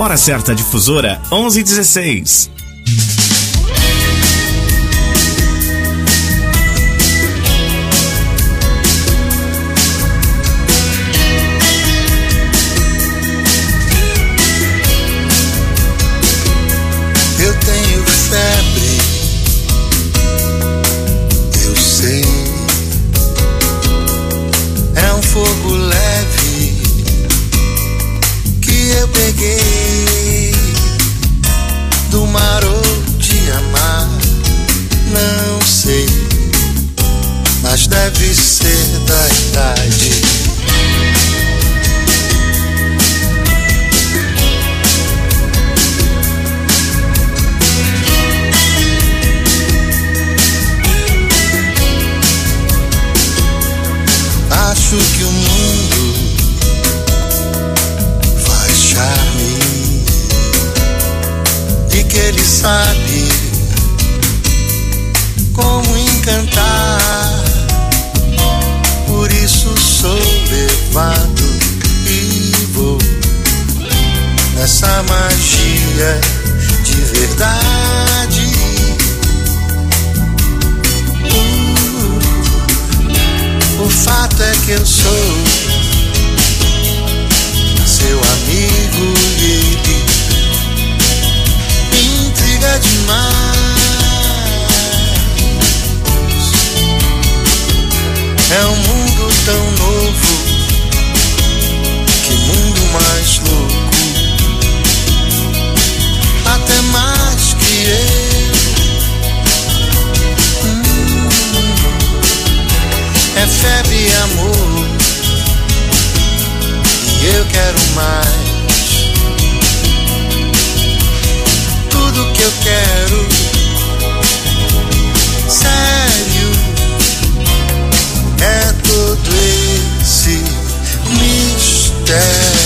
Hora certa difusora 11h16. Eu tenho febre, eu sei. É um fogo leve que eu peguei do mar ou de amar, não sei, mas deve ser da idade. Acho que o mundo faz charme e que ele sabe como encantar. Por isso sou levado e vou nessa magia de verdade. O fato é que eu sou seu amigo e ele me intriga demais. É um mundo tão novo, que mundo mais louco, até mais que eu. É febre e amor, e eu quero mais. Tudo que eu quero, sério, é todo esse mistério.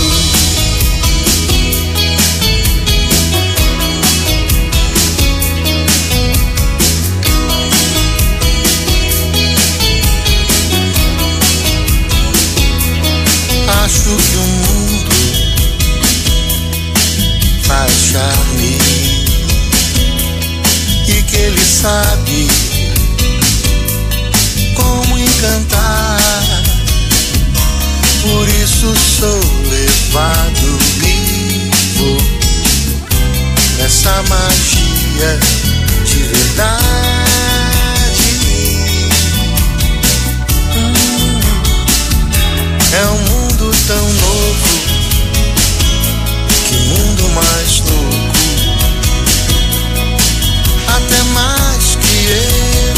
Acho que o mundo faz charme e que ele sabe como encantar. Por isso sou levado vivo nessa magia de verdade. É um mundo tão novo, que mundo mais louco, até mais que eu.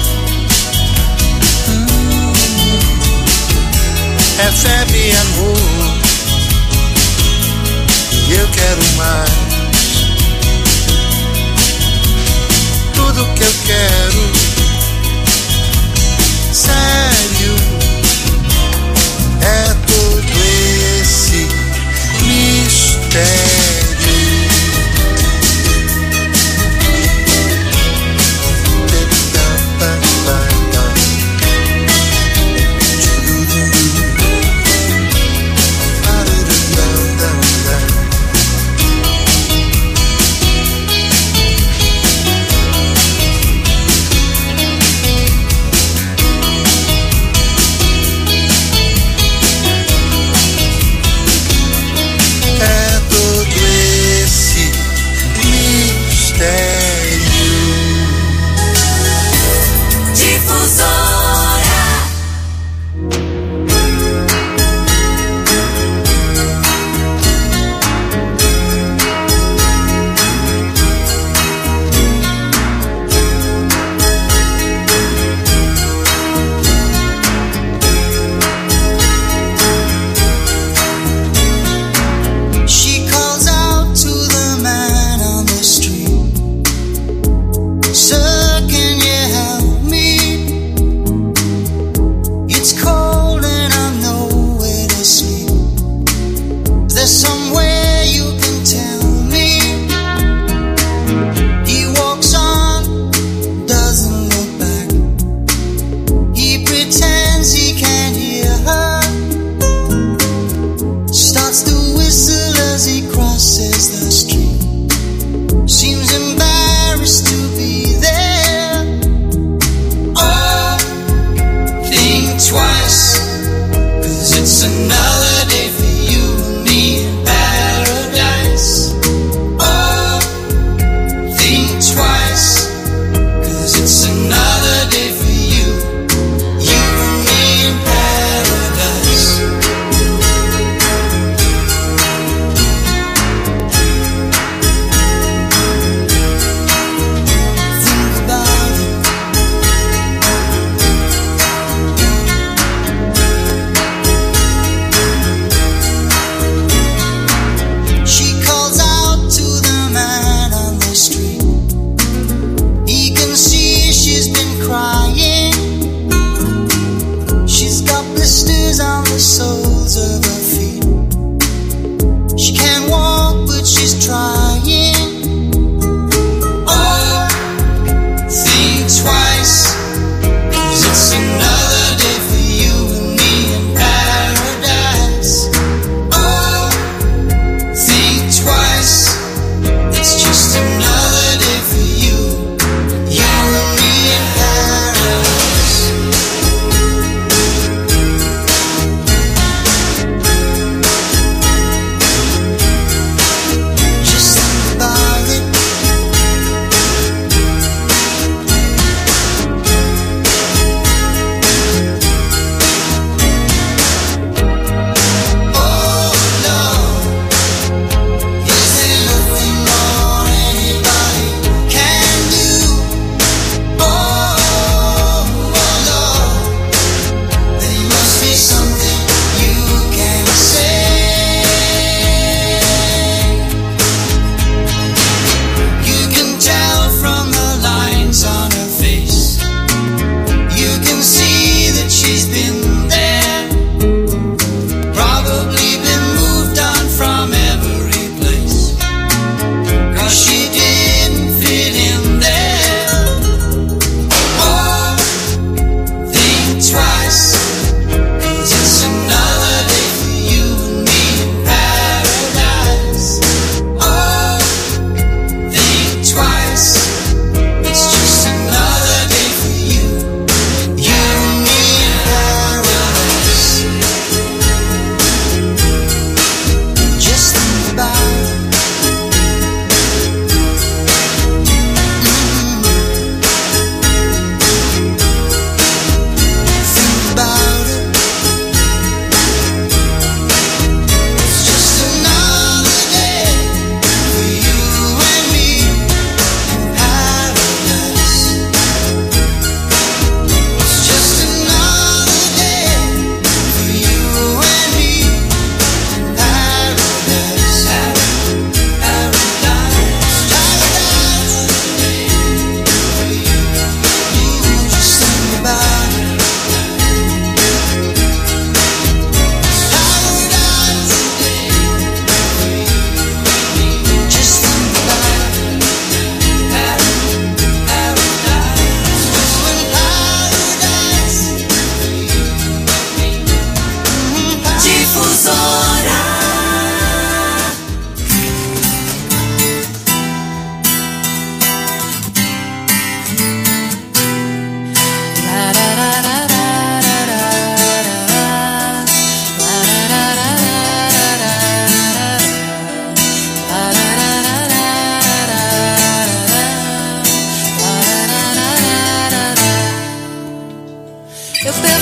É febre e amor, e eu quero mais. Tudo que eu quero, sério, é todo esse mistério.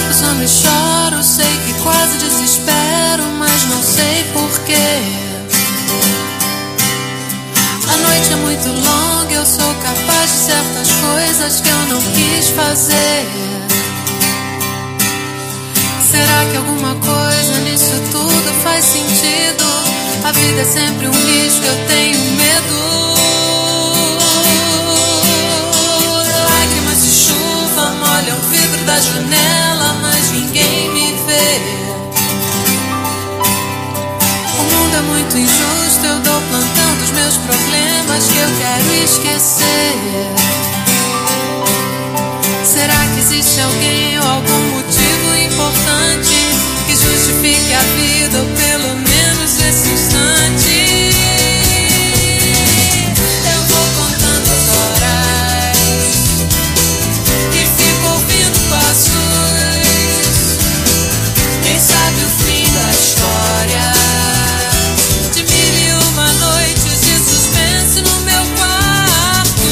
perco o sono e choro, sei que quase desespero, mas não sei porquê. A noite é muito longa, eu sou capaz de certas coisas que eu não quis fazer. Será que alguma coisa nisso tudo faz sentido? A vida é sempre um risco, eu tenho medo. Lágrimas de chuva molham o vidro da janela, mas ninguém me vê. O mundo é muito injusto, eu dou plantão dos meus problemas que eu quero esquecer. Será que existe alguém ou algum motivo importante que justifique a vida, ou pelo menos esse instante? Eu vou contando as horas e fico ouvindo passos. Quem sabe o fim da história de 1001 noites de suspense no meu quarto.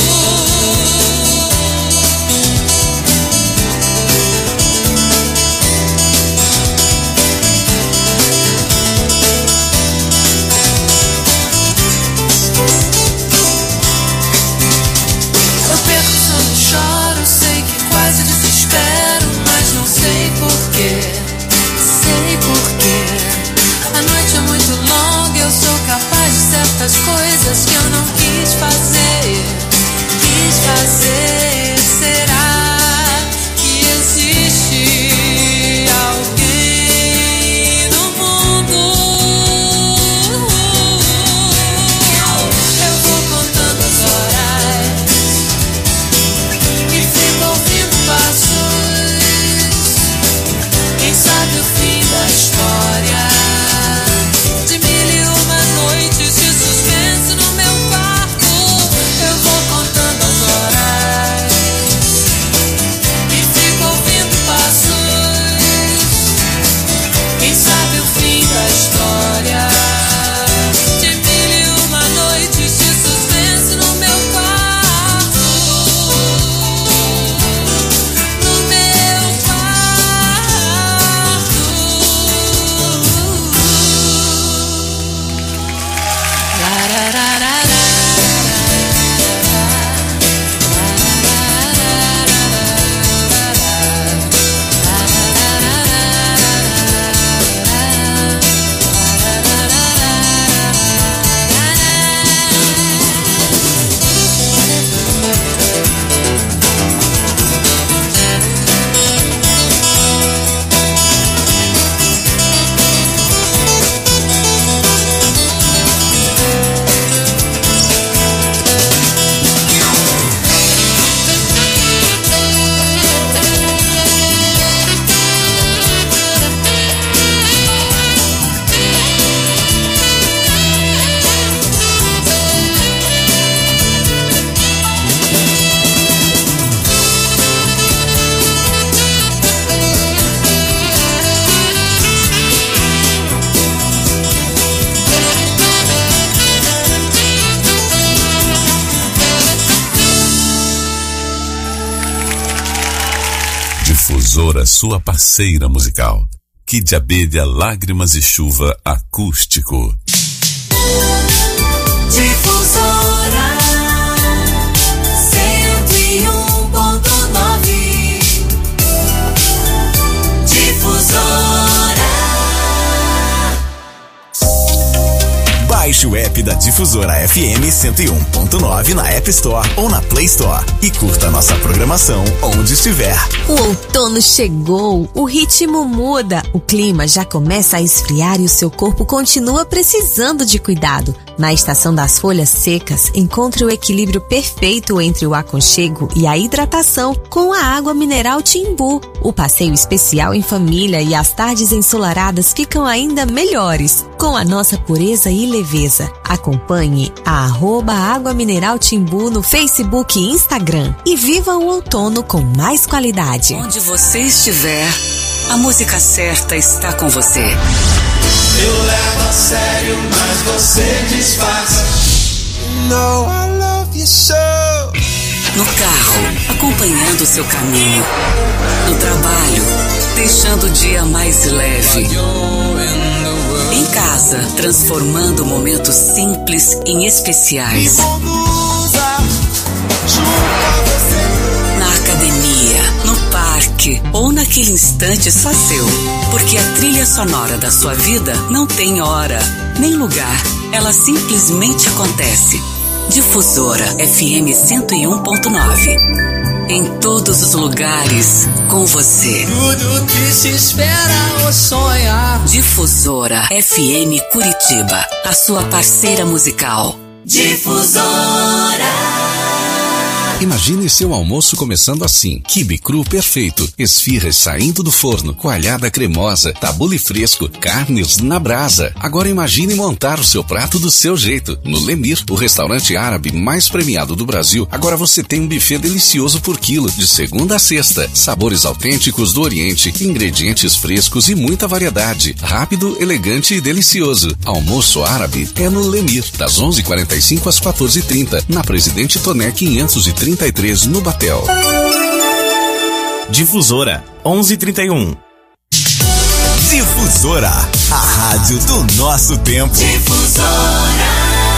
Eu perco o sono e choro, sei que quase desespero, mas não sei porquê. Sei porquê. A noite é muito longa, eu sou capaz de certas coisas que eu não quis fazer. Quis fazer. Será que existe alguém no mundo? Eu vou contando as horas e fico ouvindo passos. Quem sabe o fim da história de 1001 noites de suspense no meu quarto. Eu vou contando as horas e fico ouvindo passos. Quem sabe o fim da história de 1001 noites de suspense no meu quarto. No meu quarto. Difusora, sua parceira musical. Kid Abelha, Lágrimas e Chuva acústico. Difusora 101.9. Difusora. Baixe o app da Difusora FM 101.9 na App Store ou na Play Store e curta nossa programação onde estiver. O outono chegou, o ritmo muda, o clima já começa a esfriar e o seu corpo continua precisando de cuidado. Na estação das folhas secas, encontre o equilíbrio perfeito entre o aconchego e a hidratação com a água mineral Timbu. O passeio especial em família e as tardes ensolaradas ficam ainda melhores, com a nossa pureza e leveza. Acompanhe a @Água Mineral Timbu no Facebook e Instagram e viva o outono com mais qualidade. Onde você estiver, a música certa está com você. Eu levo a sério, mas você disfarça. No, I love you so. No carro, acompanhando o seu caminho. No trabalho, deixando o dia mais leve. Em casa, transformando momentos simples em especiais. Na academia, no parque ou naquele instante só seu. Porque a trilha sonora da sua vida não tem hora, nem lugar. Ela simplesmente acontece. Difusora FM 101.9. Em todos os lugares, com você. Tudo que se espera ou sonha. Difusora FM Curitiba, a sua parceira musical. Difusora. Imagine seu almoço começando assim: quibe cru perfeito, esfirras saindo do forno, coalhada cremosa, tabule fresco, carnes na brasa. Agora imagine montar o seu prato do seu jeito. No Lemir, o restaurante árabe mais premiado do Brasil, agora você tem um buffet delicioso por quilo, de segunda a sexta. Sabores autênticos do Oriente, ingredientes frescos e muita variedade. Rápido, elegante e delicioso. Almoço árabe é no Lemir, das 11h45 às 14h30, na Presidente Toné 533, no Batel. Difusora 11:31. Difusora, a rádio do nosso tempo. Difusora.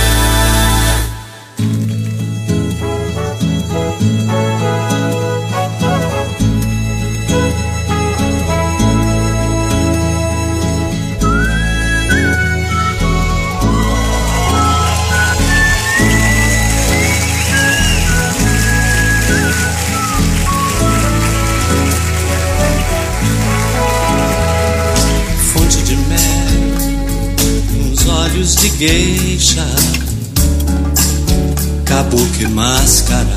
De geisha, kabuki máscara,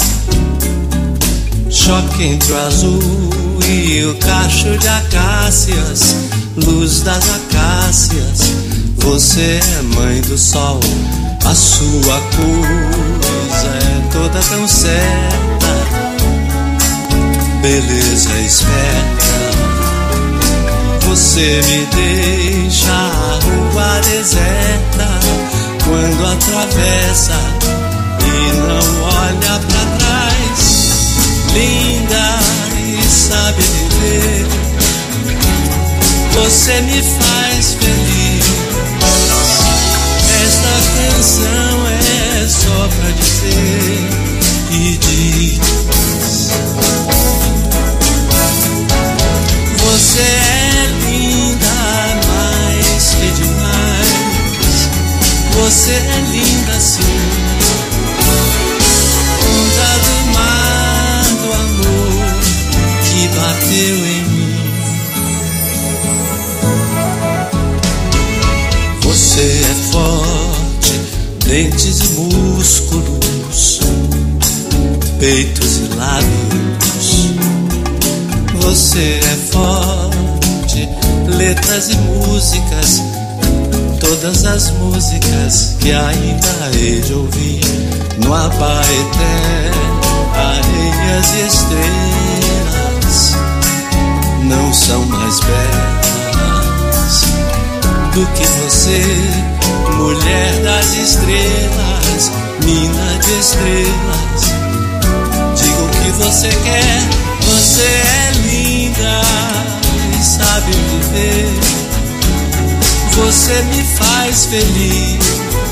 choque entre o azul e o cacho de acácias, luz das acácias. Você é mãe do sol, a sua coisa é toda tão certa, beleza esperta. Você me deixa a rua deserta quando atravessa e não olha pra trás. Linda e sabe viver, você me faz feliz. Esta canção é só pra dizer e diz: você é linda mais que demais. Você é linda sim. Onda do mar do amor que bateu em mim. Você é forte, dentes e músculos, peitos e lábios. Você é forte, letras e músicas, todas as músicas que ainda hei de ouvir no Abaeté. Areias e estrelas não são mais belas do que você, mulher das estrelas, mina de estrelas. Diga o que você quer, você é linda e sabe viver. Você me faz feliz.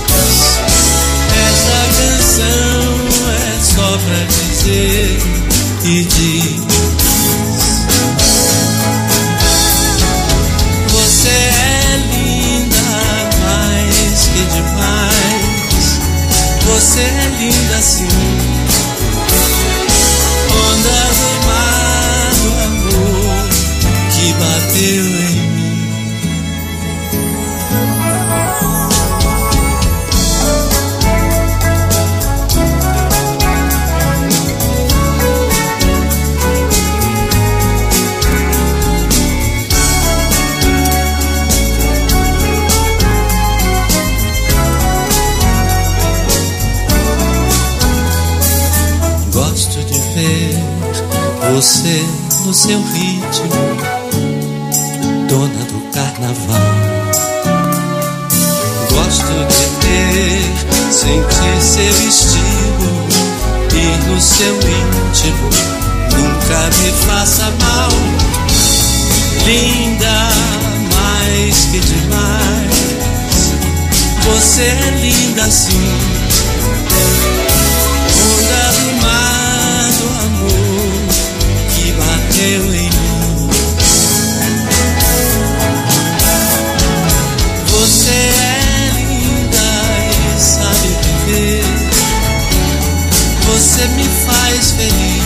Essa canção é só pra dizer e diz: você é linda mais que demais. Você é linda sim. Onda do mar do amor que bateu em mim. Gosto de ver você no seu ritmo, dona do carnaval. Gosto de ter, sentir seu estilo, ir no seu íntimo, nunca me faça mal. linda, mais que demais. Você é linda assim, onda do mar do amor que bateu em mim. Você é linda e sabe viver. Você me faz feliz.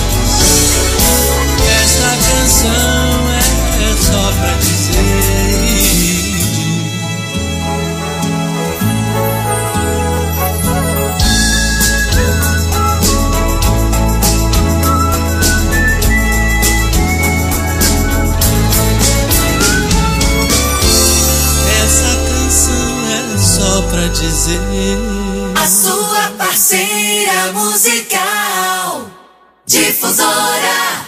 Esta canção é só pra dizer. Essa canção é só pra dizer. A sua parceira musical, Difusora.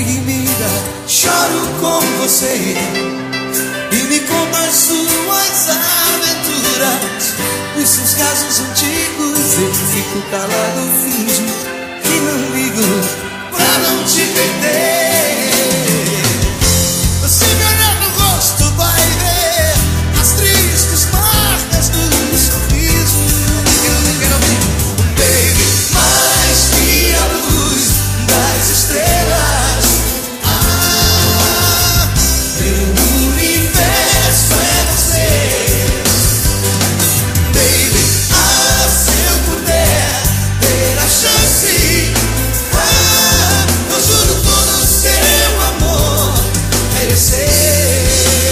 deprimida, choro com você e me conta as suas aventuras, os seus casos antigos. Eu fico calado, finjo que não ligo pra não te perder. Você me olhar no rosto vai ver as tristes marcas do sorriso. Baby, mais que a luz das estrelas, meu universo é você. Baby, se eu puder ter a chance, eu juro todo o seu amor merecer.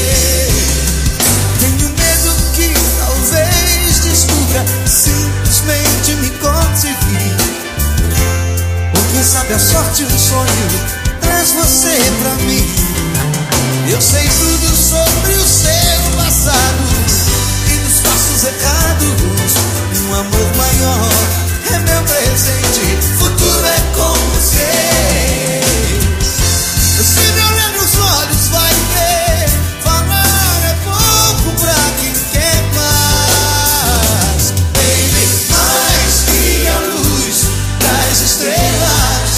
Tenho medo que talvez descubra, simplesmente me conseguir. Ou quem sabe a sorte, um sonho traz você pra mim. Eu sei tudo sobre o seu passado e dos passos errados. Um amor maior é meu presente, futuro é com você. Se me olhar nos olhos vai ver, falar é pouco pra quem quer mais. Baby, mais que a luz das estrelas,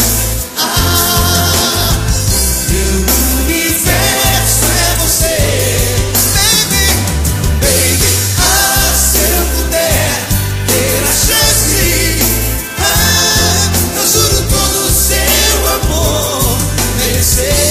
meu universo é você. Baby, baby, se eu puder ter a chance, eu juro todo o seu amor merecer.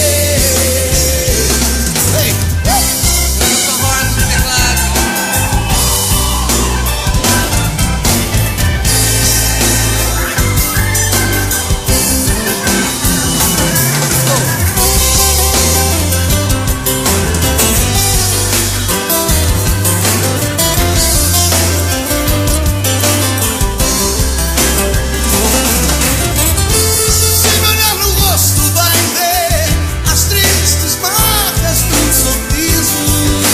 Se me olhar no rosto vai ver as tristes marcas do sorriso.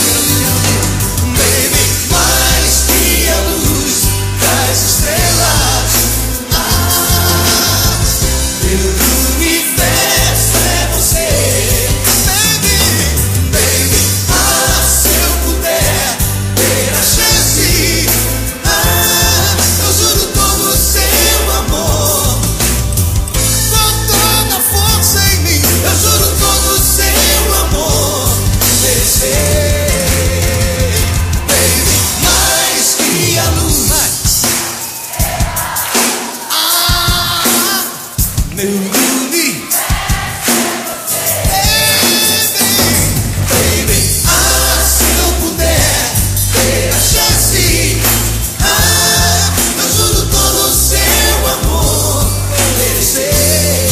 Baby, mais que a luz das estrelas, meu universo é você. Baby, baby, se eu puder ter a chance, eu juro todo o seu amor, com toda a força em mim. Eu juro todo o seu amor merecer. Baby, mais que a luz, meu universo. Baby, se eu puder ter a chance, eu juro todo o seu amor merecer.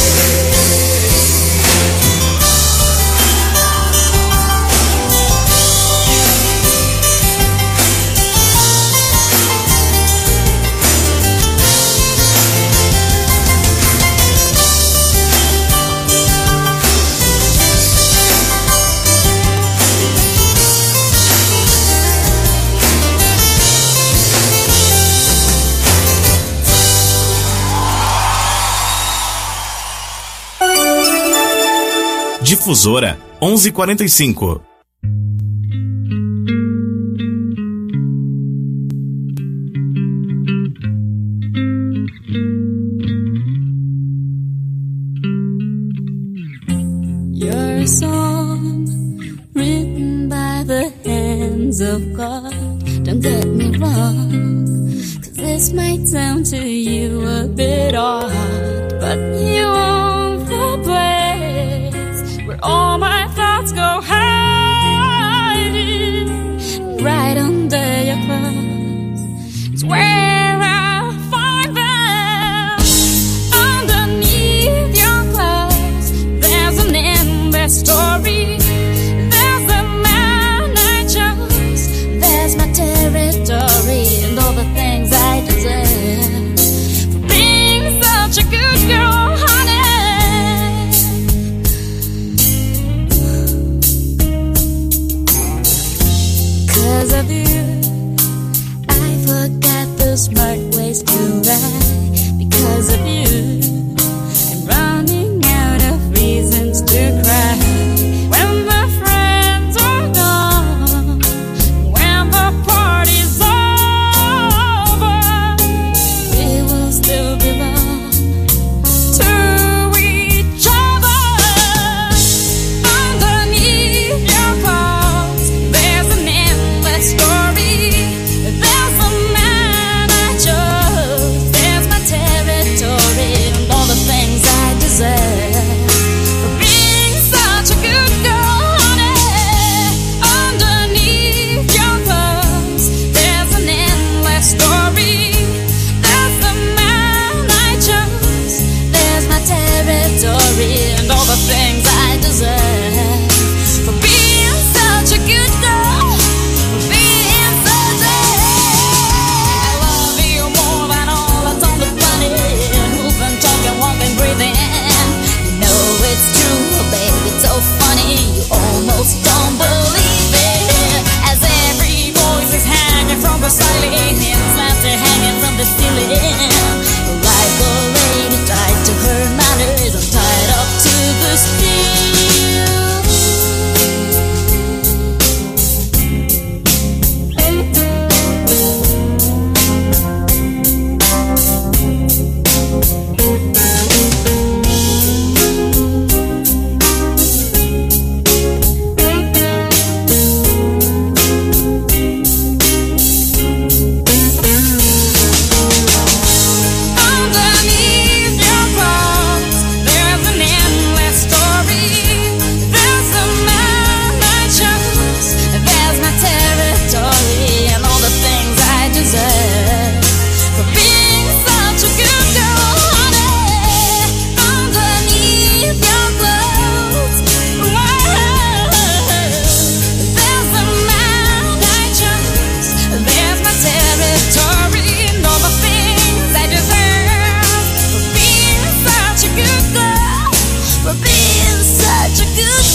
Difusora 1145. You're a song written by the hands of God. Don't get me wrong, 'cause this might sound to you a bit odd, but you own the place where all my thoughts go hiding. Right under your clothes is where I find them. Underneath your clothes there's an endless story. There's the man I chose, there's my territory, and all the things I deserve for being such a good girl.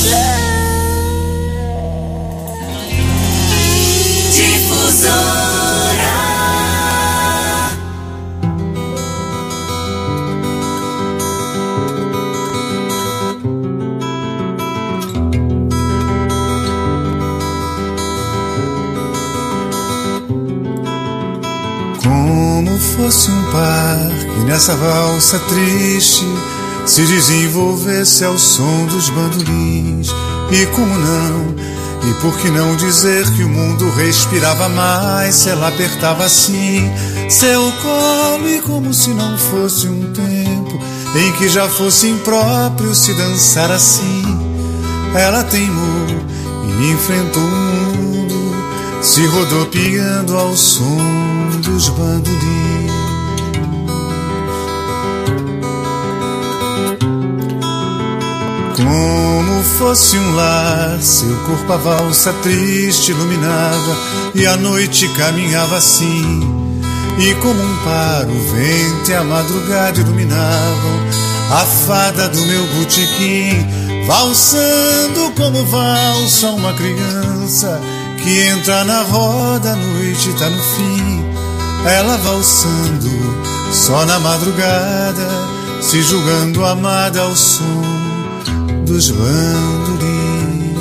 Como fosse um par que nessa valsa triste se desenvolvesse ao som dos bandolins. E como não, e por que não dizer que o mundo respirava mais se ela apertava assim seu colo, e como se não fosse um tempo em que já fosse impróprio se dançar assim. Ela teimou e enfrentou o mundo, se rodopiando ao som dos bandolins. Como fosse um lar, seu corpo a valsa triste iluminava, e a noite caminhava assim. E como um par, o vento e a madrugada iluminavam a fada do meu botequim, valsando como valsa uma criança que entra na roda, a noite tá no fim. Ela valsando só na madrugada, se julgando amada ao som dos bandolins,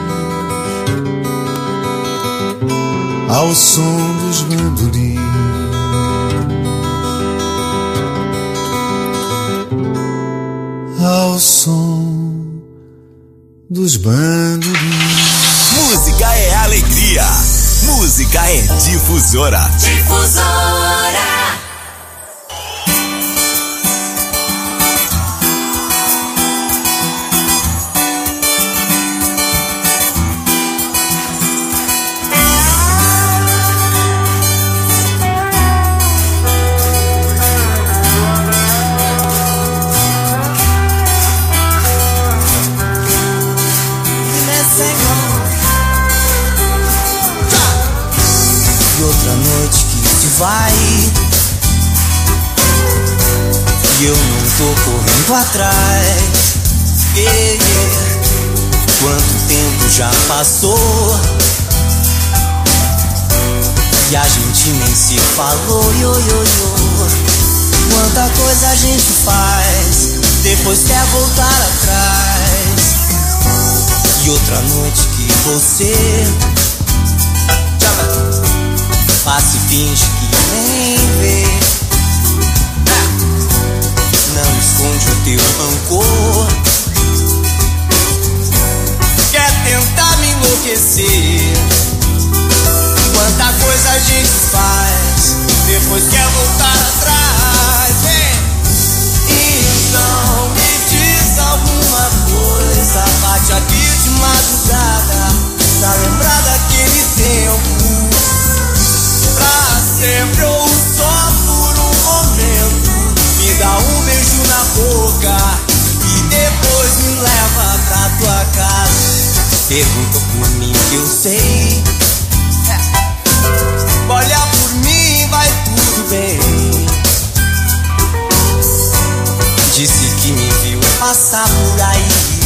ao som dos bandolins, ao som dos bandolins. Música é alegria, música é Difusora. Difusora. Vai, e eu não tô correndo atrás. Quanto tempo já passou e a gente nem se falou. Quanta coisa a gente faz, depois quer voltar atrás. E outra noite que você passa e finge que nem vê, não esconde o teu rancor, quer tentar me enlouquecer. Quanta coisa a gente faz, depois quer voltar atrás. Então me diz alguma coisa, bate aqui de madrugada pra lembrar daquele tempo. Pra sempre ou só por um momento, me dá um beijo na boca e depois me leva pra tua casa. Pergunta por mim que eu sei, olha por mim, vai tudo bem. Disse que me viu passar por aí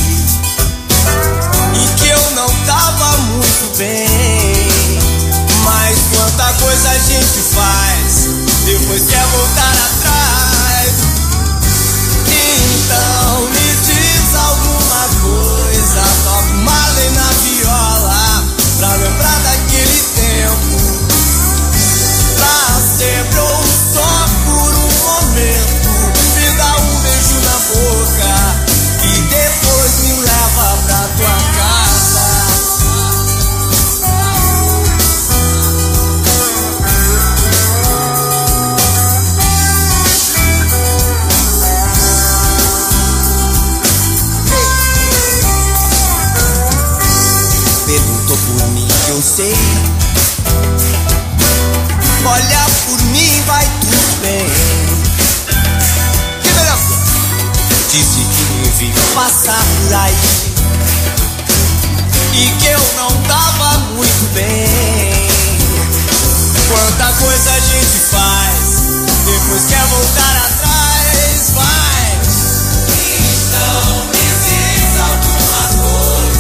e que eu não tava muito bem. Mas quanta coisa a gente faz, depois quer voltar atrás. Então me diz alguma coisa, toca uma lei na viola pra lembrar daquele tempo. Pra sempre ou só por um momento, me dá um beijo na boca e depois me leva pra tua casa. Perguntou por mim que eu sei, olha por mim, vai tudo bem. Que beleza! Disse que me viu passar por aí e que eu não tava muito bem. Quanta coisa a gente faz, depois quer voltar atrás. Vai! Então me diz alguma coisa.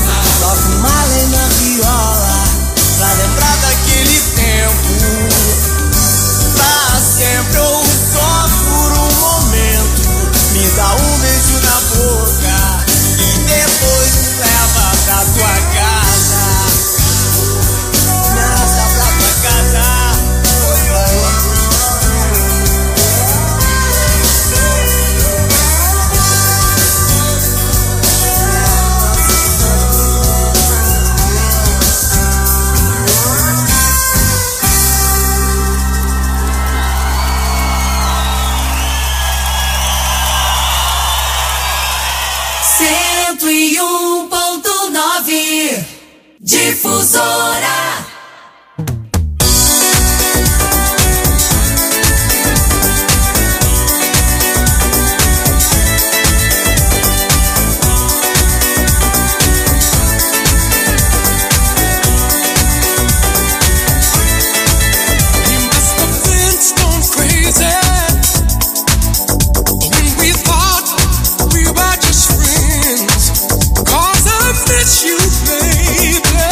101.9 Difusora. You, baby.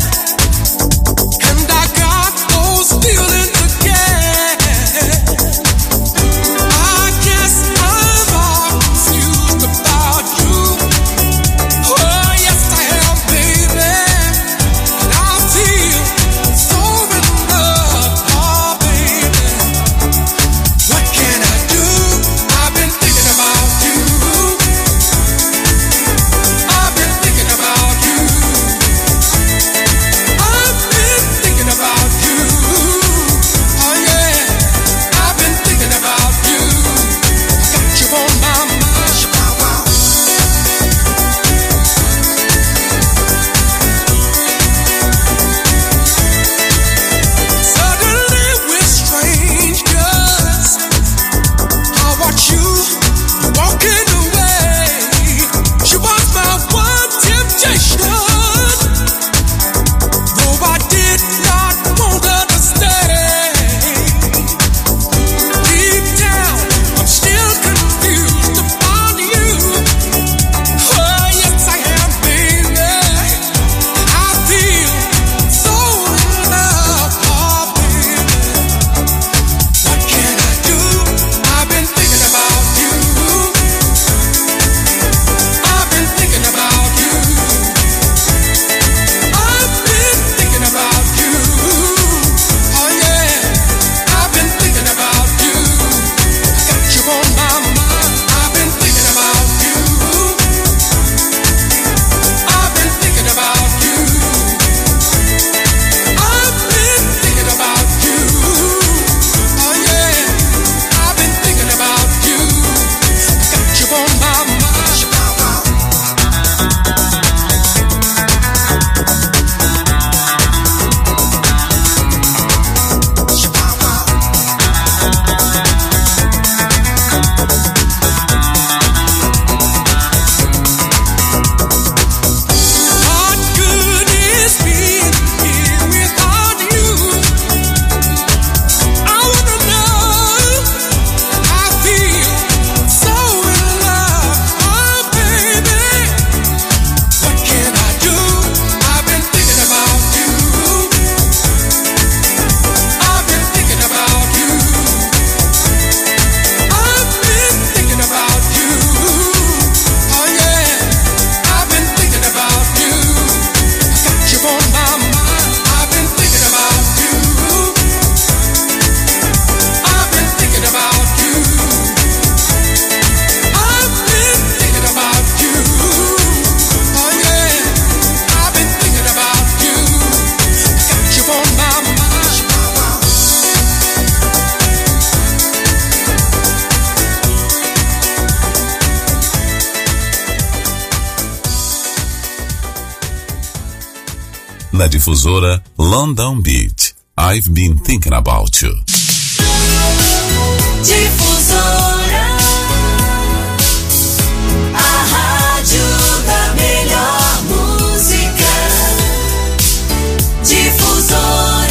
Na Difusora, London Beat, I've Been Thinking About You. Difusora, a rádio da melhor música. Difusora.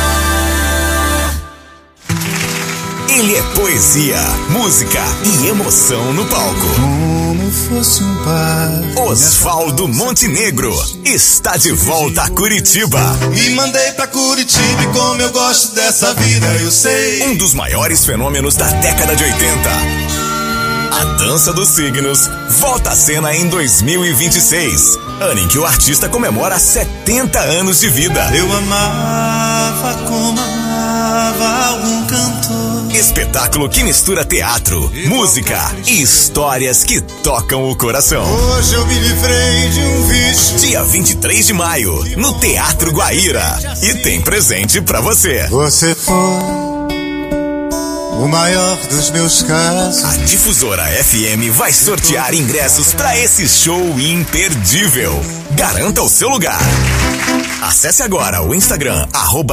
Ele é poesia, música e emoção no palco. Como fosse um par. Osvaldo Montenegro está de volta a Curitiba. Me mandei pra Curitiba e como eu gosto dessa vida, eu sei. Um dos maiores fenômenos da década de 80. A Dança dos Signos volta à cena em 2026, ano em que o artista comemora 70 anos de vida. Eu amava como amava algum cantor. Espetáculo que mistura teatro, música e histórias que tocam o coração. Hoje eu me livrei de um vício. Dia 23 de maio, no Teatro Guaíra. E tem presente pra você. Você foi o maior dos meus casos. A Difusora FM vai sortear ingressos para esse show imperdível. Garanta o seu lugar. Acesse agora o Instagram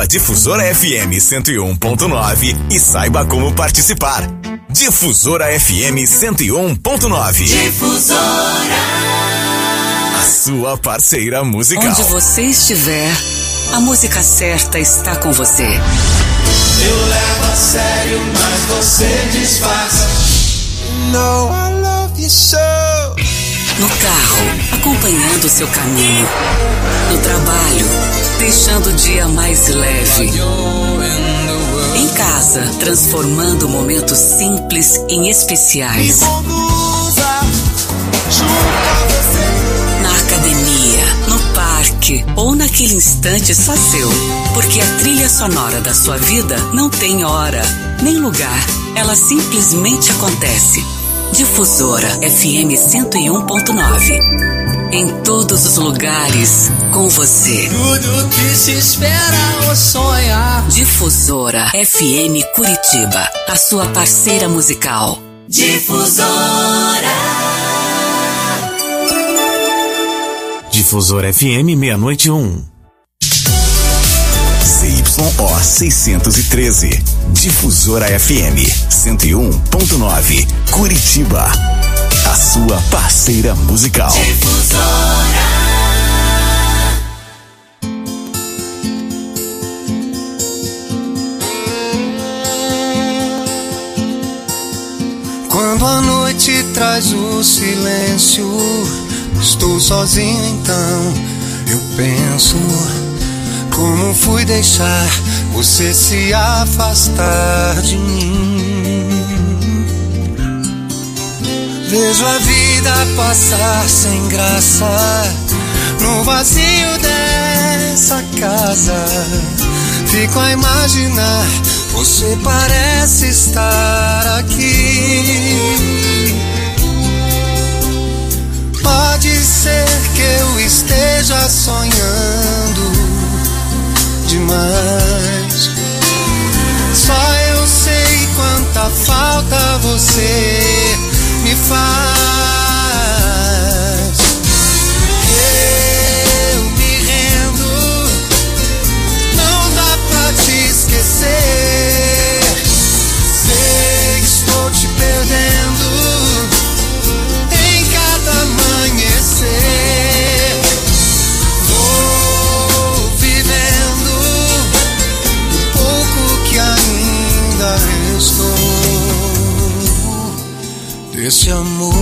@DifusoraFM101.9 e saiba como participar. Difusora FM 101.9. Difusora. A sua parceira musical. Onde você estiver, a música certa está com você. Eu levo a sério, mas você disfarça. No, I love you so. No carro, acompanhando seu caminho. No trabalho, deixando o dia mais leve. Em casa, transformando momentos simples em especiais. Na academia, no parque ou naquele instante só seu. Porque a trilha sonora da sua vida não tem hora, nem lugar. Ela simplesmente acontece. Difusora FM 101.9. Em todos os lugares, com você. Tudo que se espera ou sonha. Difusora FM Curitiba, a sua parceira musical. Difusora. Difusora FM 601. ZYO 613. Difusora FM 101.9. Curitiba. A sua parceira musical. Difusora. Quando a noite traz o silêncio, estou sozinho então, eu penso como fui deixar você se afastar de mim. Vejo a vida passar sem graça no vazio dessa casa. Fico a imaginar, você parece estar aqui. Pode ser que eu esteja sonhando demais. Só eu sei quanta falta você me faz. Eu me rendo, não dá pra te esquecer. Sei que estou te perdendo em cada amanhecer. Vou vivendo o pouco que ainda restou desse amor.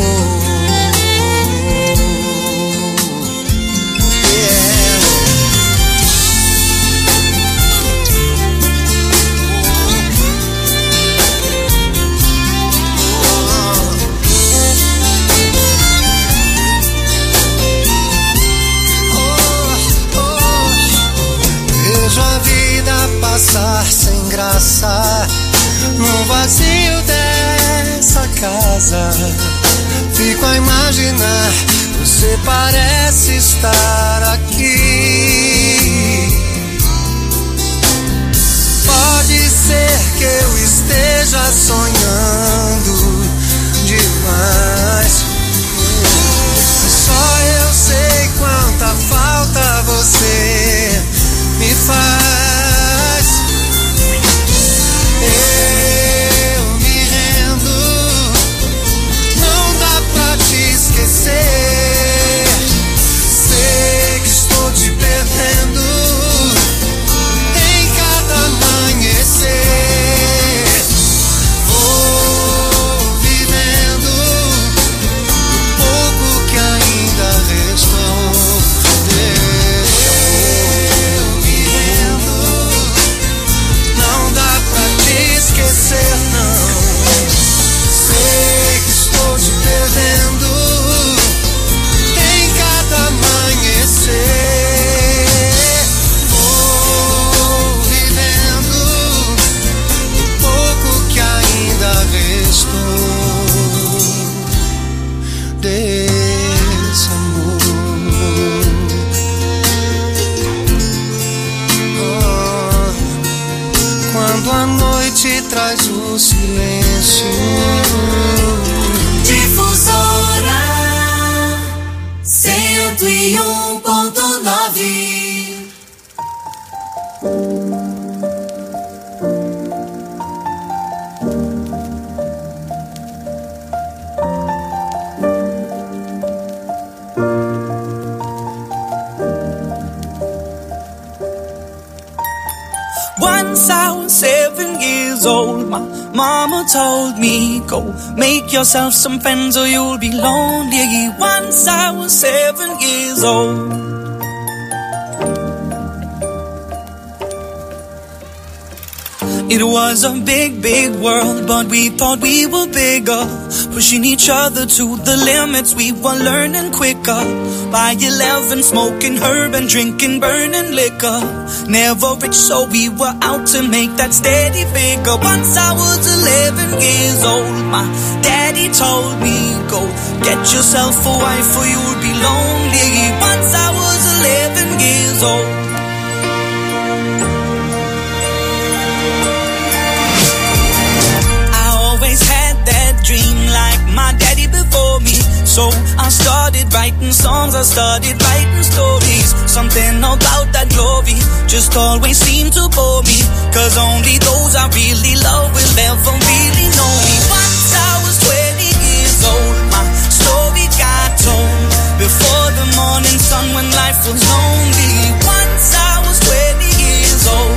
Vejo a vida passar sem graça no vazio dessa casa. Fico a imaginar, você parece estar aqui. Pode ser que eu esteja sonhando demais. Só eu sei quanta falta você me faz. Eu me rendo, não dá pra te esquecer. Sei que estou te perdendo em cada amanhecer. Vou vivendo silêncio. Difusora 101.9. Once I was 7 years old, my mama told me, go make yourself some friends or you'll be lonely. Once I was 7 years old. It was a big, big world, but we thought we were bigger, pushing each other to the limits. We were learning quicker. By 11, smoking herb and drinking burning liquor. Never rich, so we were out to make that steady figure. Once I was 11 years old, my daddy told me, go get yourself a wife or you'll be lonely. Once I was 11 years old. Dream like my daddy before me. So I started writing songs, I started writing stories. Something about that glory just always seemed to bore me, 'cause only those I really love will ever really know me. Once I was 20 years old, my story got told before the morning sun when life was lonely. Once I was 20 years old.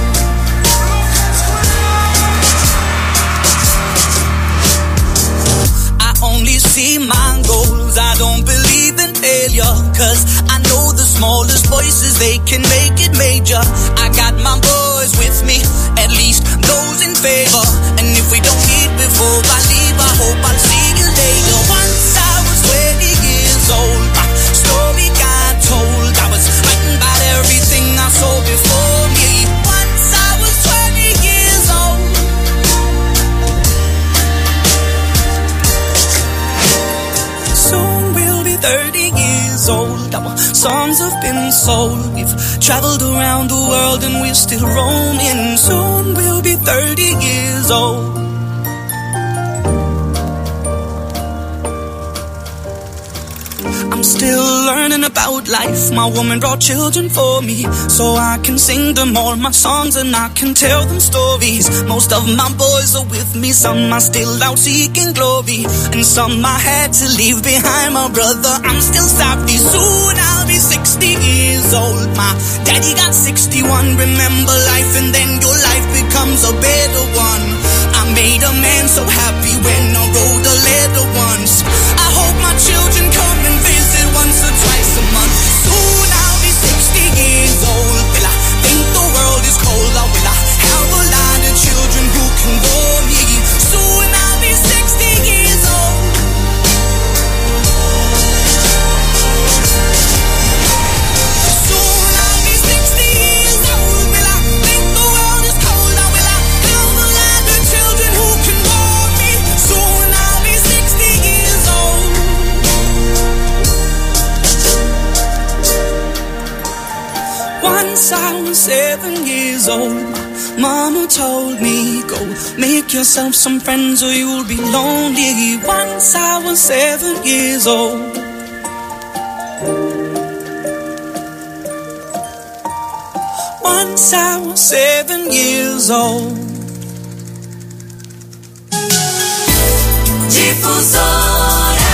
Only see my goals, I don't believe in failure, 'cause I know the smallest voices, they can make it major. I got my boys with me, at least those in favor. And if we don't meet before I leave, I hope I'll see you later. Once I was 20 years old, my story got told. I was writing about everything I saw before me. Once I was 20 years old. Soon we'll be 30 years old. Our songs have been sold. We've traveled around the world and we're still roaming. Soon we'll be 30 years old. I'm still learning about life. My woman brought children for me, so I can sing them all my songs and I can tell them stories. Most of my boys are with me, some are still out seeking glory, and some I had to leave behind. My brother, I'm still sorry. Soon I'll be 60 years old. My daddy got 61. Remember life and then your life becomes a better one. I made a man so happy when I wrote a letter once. I hope my children come and visit once or twice a month. Soon I'll be 60 years old. Will I think the world is cold, or will I have a lot of children who can bore me? Soon I'll be 60 years old. Soon I'll be 60 years old. Will I think the world is cold, or will I have a lot of children who can bore me? Soon I'll be 60 years old. Once I was 7 years old, mama told me, go make yourself some friends or you'll be lonely. Once I was 7 years old. Once I was 7 years old. Difusora.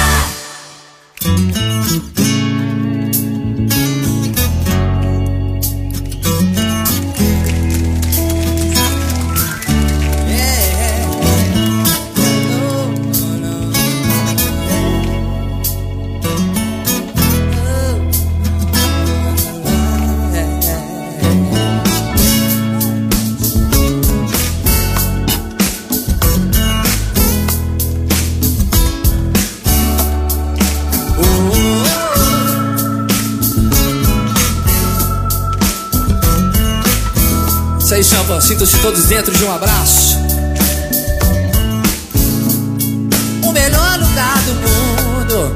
Aí, Champa, sintam-se todos dentro de um abraço. O melhor lugar do mundo.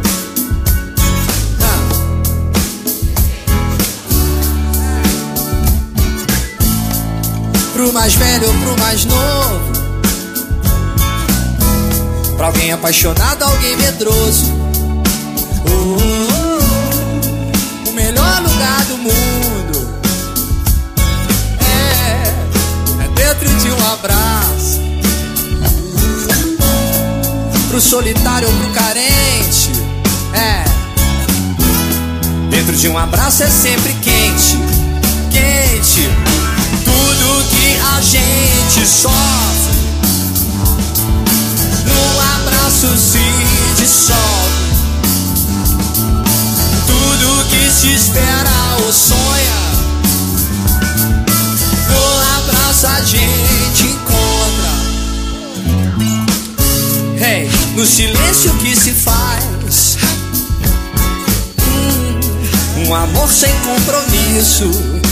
Pro mais velho ou pro mais novo. pra alguém apaixonado, alguém medroso. O melhor lugar do mundo é dentro de um abraço. Pro solitário ou pro carente, dentro de um abraço é sempre quente, quente. Tudo que a gente sofre num abraço se dissolve. Tudo que se espera ou sonha, no abraço a gente encontra. Hey, no silêncio que se faz um amor sem compromisso.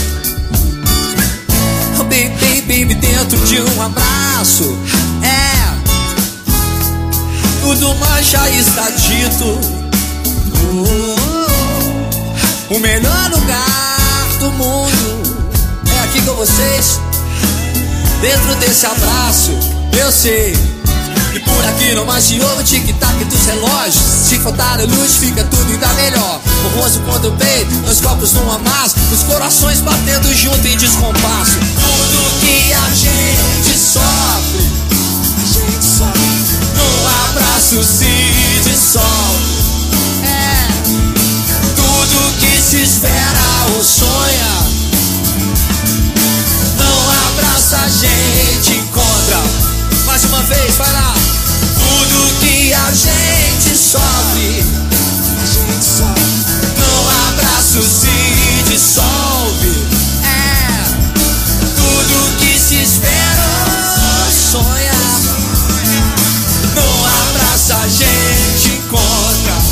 Oh, baby, baby, dentro de um abraço tudo mais já está dito. O melhor lugar do mundo é aqui com vocês, dentro desse abraço. Eu sei que por aqui não mais se ouve o tic-tac dos relógios. Se faltar a luz fica tudo ainda melhor. O rosto contra o peito, dois copos num amasso, os corações batendo junto em descompasso. Tudo que a gente sofre num abraço se dissolve. Tudo que se espera ou sonha, num abraço a gente encontra. Mais uma vez, vai lá. Tudo que a gente sofre num abraço se dissolve. Tudo que se espera ou sonha, num abraço a gente encontra.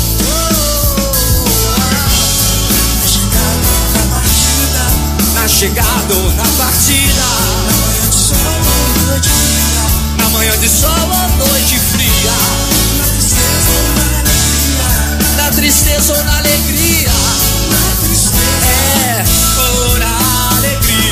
Na chegada ou na partida, na manhã de sol ou noite fria, na tristeza ou na alegria, ou na alegria.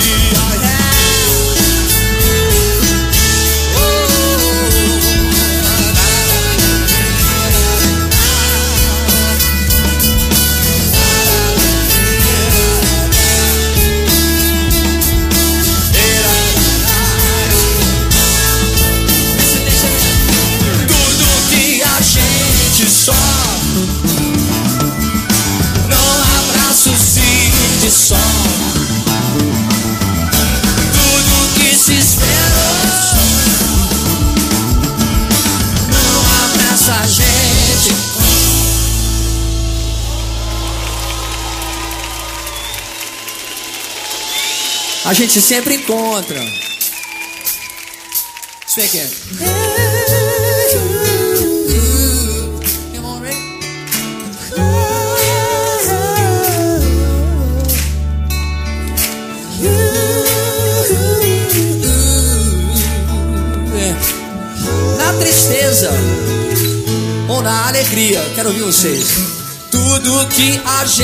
Num abraço se dissolve. Tudo que se espera, num abraço a gente. A gente sempre encontra. Isso aqui é. Na tristeza ou na alegria, quero ouvir vocês. Tudo que a gente